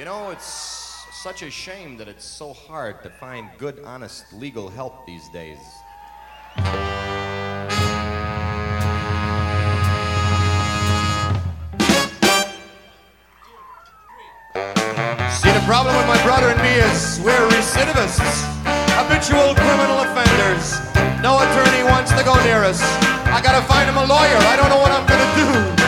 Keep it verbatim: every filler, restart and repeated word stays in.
know, it's such a shame that it's so hard to find good, honest legal help these days. See, the problem with my brother and me is we're recidivists, habitual criminal offenders. No attorney wants to go near us. I gotta find him a lawyer. I don't know what I'm gonna do.